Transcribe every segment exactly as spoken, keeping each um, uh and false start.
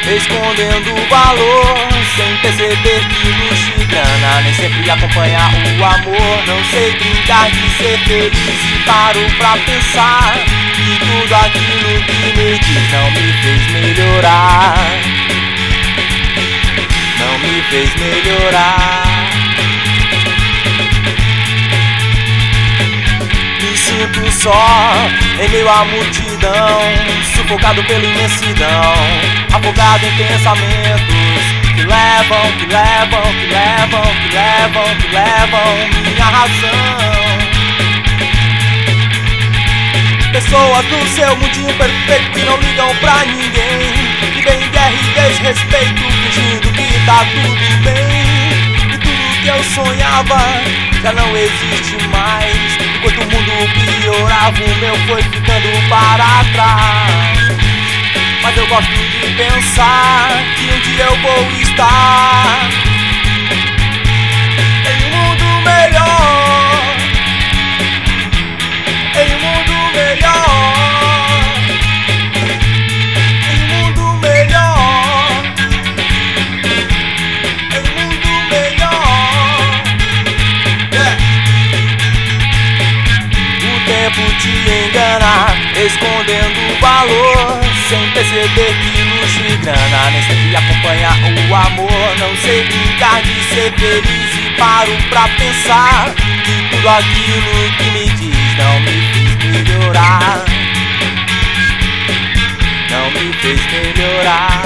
escondendo o valor, sem perceber que luxo e grana nem sempre acompanha o amor. Não sei brincar de ser feliz e paro pra pensar que tudo aquilo que me diz não me fez melhorar, não me fez melhorar. Me sinto só em meio à multidão, sufocado pela imensidão, afogado em pensamentos que levam, que levam, que levam, que levam, que levam minha razão. Pessoas no seu mundinho perfeito que não ligam pra ninguém, vivem em guerra e desrespeito, fingindo que tá tudo bem. E tudo que eu sonhava já não existe mais. Enquanto o mundo piorava, o meu foi ficando para trás. Mas eu gosto de pensar que um dia eu vou estar em um mundo melhor, em um mundo melhor, em um mundo melhor, em um mundo melhor. Yeah. O tempo te engana, escondendo o valor, sem perceber que luxo e grana nem sempre acompanha o amor. Não sei brincar de ser feliz e paro pra pensar que tudo aquilo que me diz não me fez melhorar, não me fez melhorar.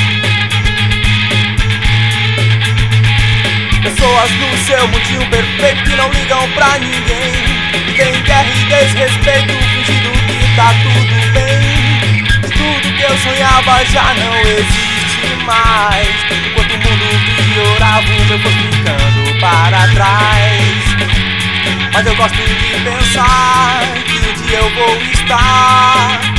Pessoas no seu mundinho perfeito que não ligam pra ninguém, vivem guerra e desrespeito, fingindo que tá tudo bem. Tudo que eu sonhava já não existe mais. Enquanto o mundo piorava, o meu foi ficando para trás. Mas eu gosto de pensar que um dia eu vou estar